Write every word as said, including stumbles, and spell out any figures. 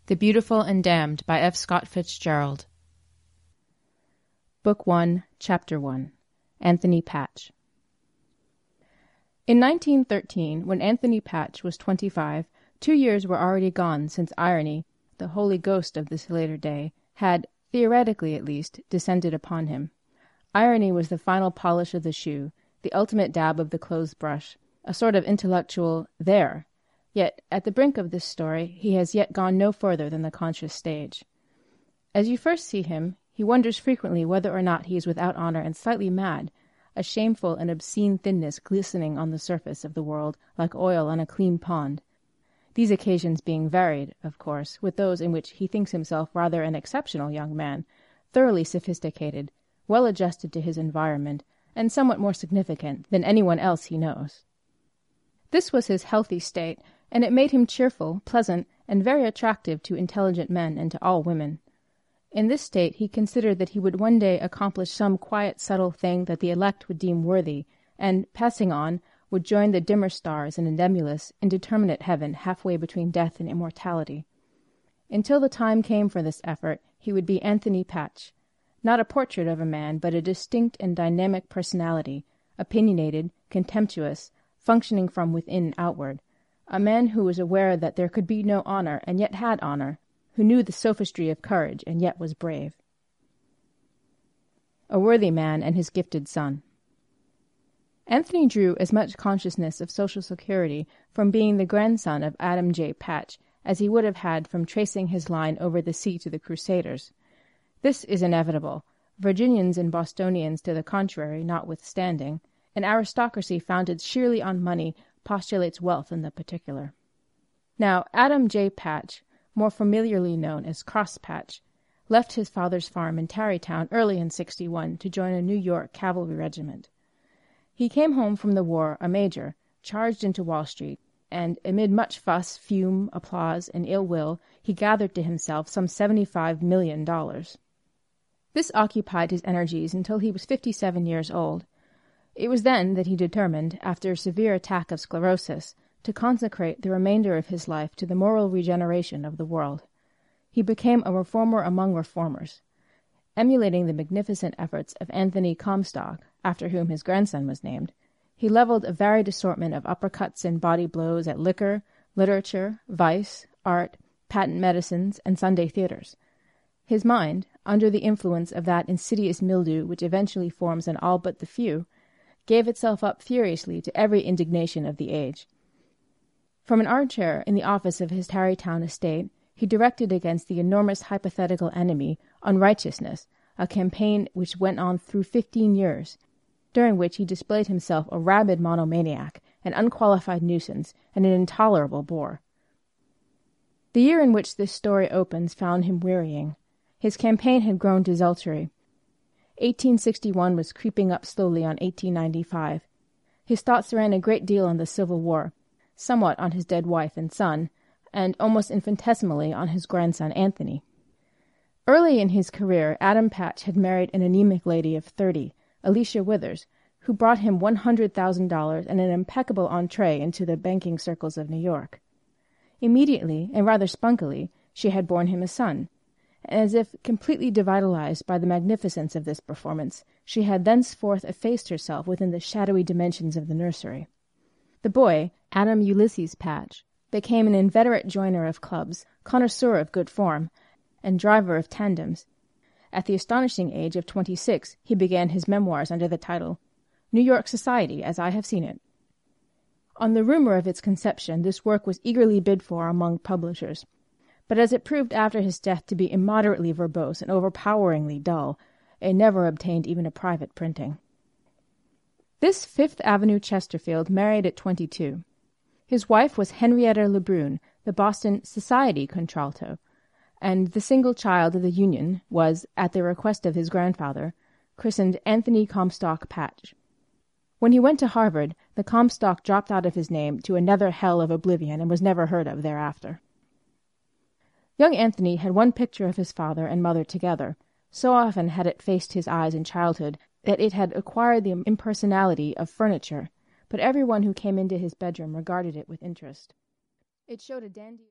The Beautiful and Damned by F. Scott Fitzgerald. Book One, Chapter One. Anthony Patch. In nineteen thirteen, when Anthony Patch was twenty-five, two years were already gone since irony, the holy ghost of this later day, had, theoretically at least, descended upon him. Irony was the final polish of the shoe, the ultimate dab of the clothes-brush, a sort of intellectual there. Yet, at the brink of this story, he has yet gone no further than the conscious stage. As you first see him, he wonders frequently whether or not he is without honor and slightly mad, a shameful and obscene thinness glistening on the surface of the world like oil on a clean pond. These occasions being varied, of course, with those in which he thinks himself rather an exceptional young man, thoroughly sophisticated, well adjusted to his environment, and somewhat more significant than anyone else he knows. This was his healthy state, and it made him cheerful, pleasant, and very attractive to intelligent men and to all women. In this state he considered that he would one day accomplish some quiet, subtle thing that the elect would deem worthy, and, passing on, would join the dimmer stars in a nebulous, indeterminate heaven halfway between death and immortality. Until the time came for this effort, he would be Anthony Patch, not a portrait of a man, but a distinct and dynamic personality, opinionated, contemptuous, functioning from within outward, a man who was aware that there could be no honor and yet had honor, who knew the sophistry of courage and yet was brave. A worthy man and his gifted son. Anthony drew as much consciousness of social security from being the grandson of Adam J. Patch as he would have had from tracing his line over the sea to the Crusaders. This is inevitable, Virginians and Bostonians to the contrary notwithstanding. An aristocracy founded sheerly on money postulates wealth in the particular. Now, Adam J. Patch, more familiarly known as Cross Patch, left his father's farm in Tarrytown early in sixty-one to join a New York cavalry regiment. He came home from the war a major, charged into Wall Street, and amid much fuss, fume, applause, and ill will, he gathered to himself some seventy-five million dollars. This occupied his energies until he was fifty-seven years old. It was then that he determined, after a severe attack of sclerosis, to consecrate the remainder of his life to the moral regeneration of the world. He became a reformer among reformers. Emulating the magnificent efforts of Anthony Comstock, after whom his grandson was named, he leveled a varied assortment of uppercuts and body blows at liquor, literature, vice, art, patent medicines, and Sunday theaters. His mind, under the influence of that insidious mildew which eventually forms in all but the few, gave itself up furiously to every indignation of the age. From an armchair in the office of his Tarrytown estate, he directed against the enormous hypothetical enemy, unrighteousness, a campaign which went on through fifteen years, during which he displayed himself a rabid monomaniac, an unqualified nuisance, and an intolerable bore. The year in which this story opens found him wearying. His campaign had grown desultory. eighteen sixty-one was creeping up slowly on eighteen ninety-five. His thoughts ran a great deal on the Civil War, somewhat on his dead wife and son, and almost infinitesimally on his grandson Anthony. Early in his career, Adam Patch had married an anemic lady of thirty, Alicia Withers, who brought him one hundred thousand dollars and an impeccable entree into the banking circles of New York. Immediately, and rather spunkily, she had borne him a son, and as if completely devitalized by the magnificence of this performance, she had thenceforth effaced herself within the shadowy dimensions of the nursery. The boy, Adam Ulysses Patch, became an inveterate joiner of clubs, connoisseur of good form, and driver of tandems. At the astonishing age of twenty-six he began his memoirs under the title, New York Society as I Have Seen It. On the rumor of its conception, this work was eagerly bid for among publishers, but as it proved after his death to be immoderately verbose and overpoweringly dull, it never obtained even a private printing. This Fifth Avenue Chesterfield married at twenty-two. His wife was Henrietta Lebrun, the Boston society contralto, and the single child of the union was, at the request of his grandfather, christened Anthony Comstock Patch. When he went to Harvard, the Comstock dropped out of his name to a nether hell of oblivion and was never heard of thereafter. Young Anthony had one picture of his father and mother together. So often had it faced his eyes in childhood that it had acquired the impersonality of furniture, but everyone who came into his bedroom regarded it with interest. It showed a dandy...